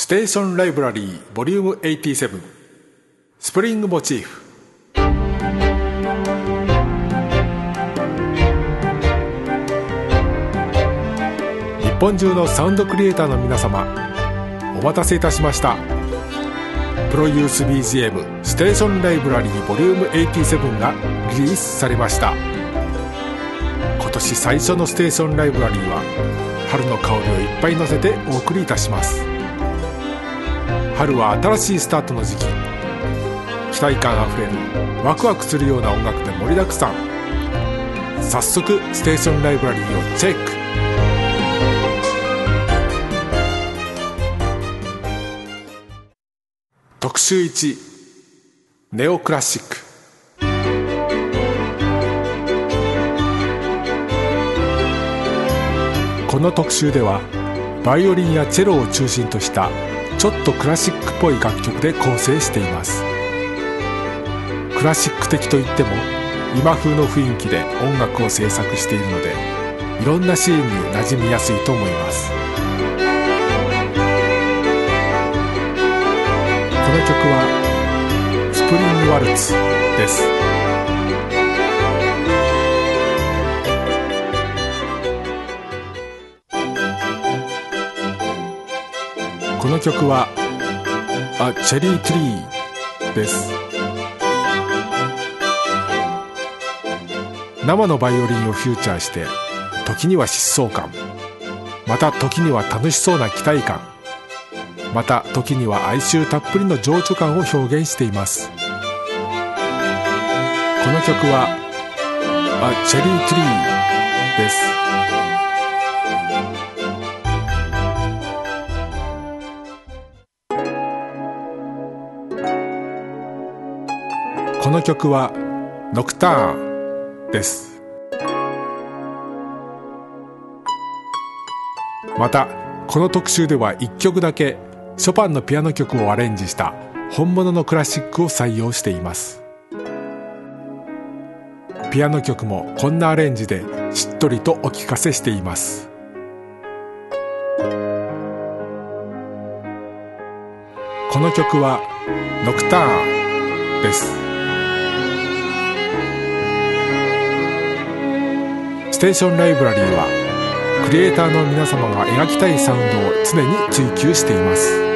ステーションライブラリーボリューム87スプリングモチーフ。日本中のサウンドクリエイターの皆様、お待たせいたしました。プロユース BGM ステーションライブラリーボリューム87がリリースされました。今年最初のステーションライブラリーは春の香りをいっぱい乗せてお送りいたします。春は新しいスタートの時期、期待感あふれるワクワクするような音楽で盛りだくさん。早速ステーションライブラリーをチェック。特集1、ネオクラシック。この特集ではバイオリンやチェロを中心としたちょっとクラシックっぽい楽曲で構成しています。クラシック的といっても今風の雰囲気で音楽を制作しているので、いろんなシーンに馴染みやすいと思います。この曲はスプリングワルツです。この曲はA Cherry Treeです。生のバイオリンをフューチャーして、時には疾走感、また時には楽しそうな期待感、また時には哀愁たっぷりの情緒感を表現しています。この曲はA Cherry Treeです。この曲はノクターンです。またこの特集では1曲だけショパンのピアノ曲をアレンジした本物のクラシックを採用しています。ピアノ曲もこんなアレンジでしっとりとお聴かせしています。この曲はノクターンです。ステーションライブラリーはクリエイターの皆様が描きたいサウンドを常に追求しています。